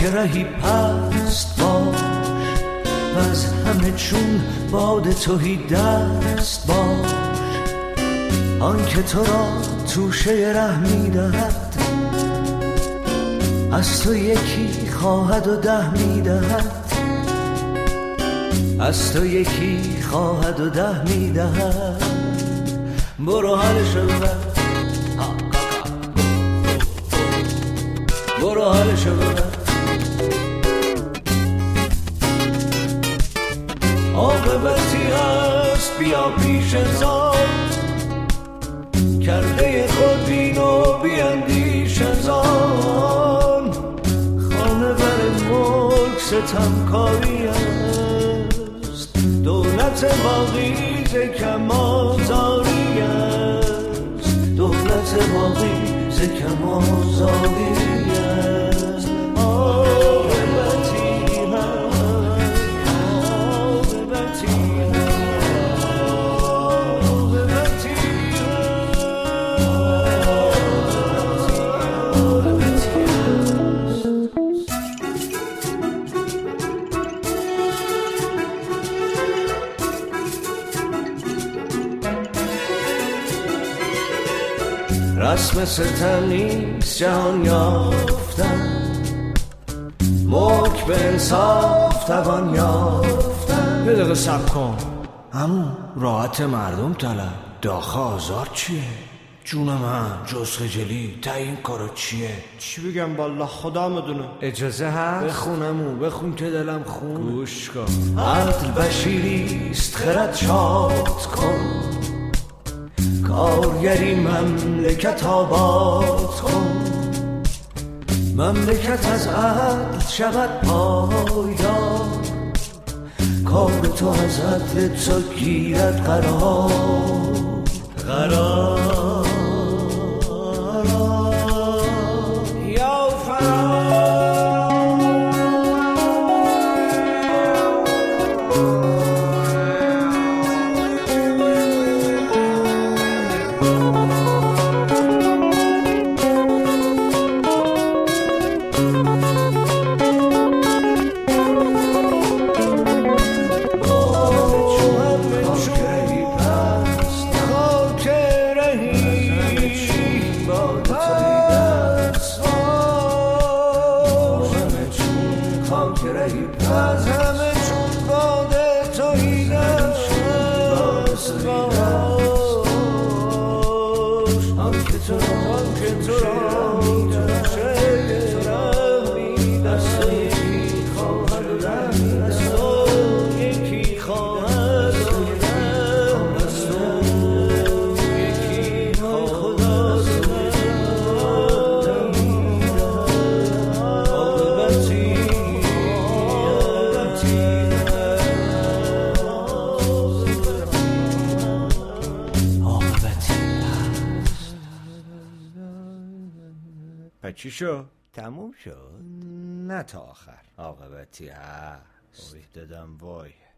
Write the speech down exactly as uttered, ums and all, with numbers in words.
که رهی پست باش و از همه چون باد توهی دست باش. آن که تو را توشه ره میدهد از تو یکی خواهد و ده میدهد، از تو یکی خواهد و ده میدهد. برو حالشو ببر، برو حالشو ببر. عاقبتی هست بیا پیش زار، کرده خود بین و بیندیش از آن. خانه بر ملک ستمکاری است، دولت باقی ز کم آزاری است، دولت باقی ز کم آزاری است. عاقبتی رسم ستم نیست جهان یافتن، ملک به انصاف توان یافتن. یه دقیقه صبر کن، همون راحت مردم طلب، داخل آزار چیه؟ جون من جز خجلی تا این کارا چیه؟ چی بگم بالله خدا میدونه. اجازه هست؟ بخونمون بخون که دلم خون. گوش کن. عدل بشیریست خرد شاد کن، کارگری مملکت آباد کن. مملکت از عدل شود پایدار، کار تو از عدل تو گیرد قرار قرار. چی شو؟ تموم شد؟ نه تا آخر. عاقبتی هست. وای دادم وای.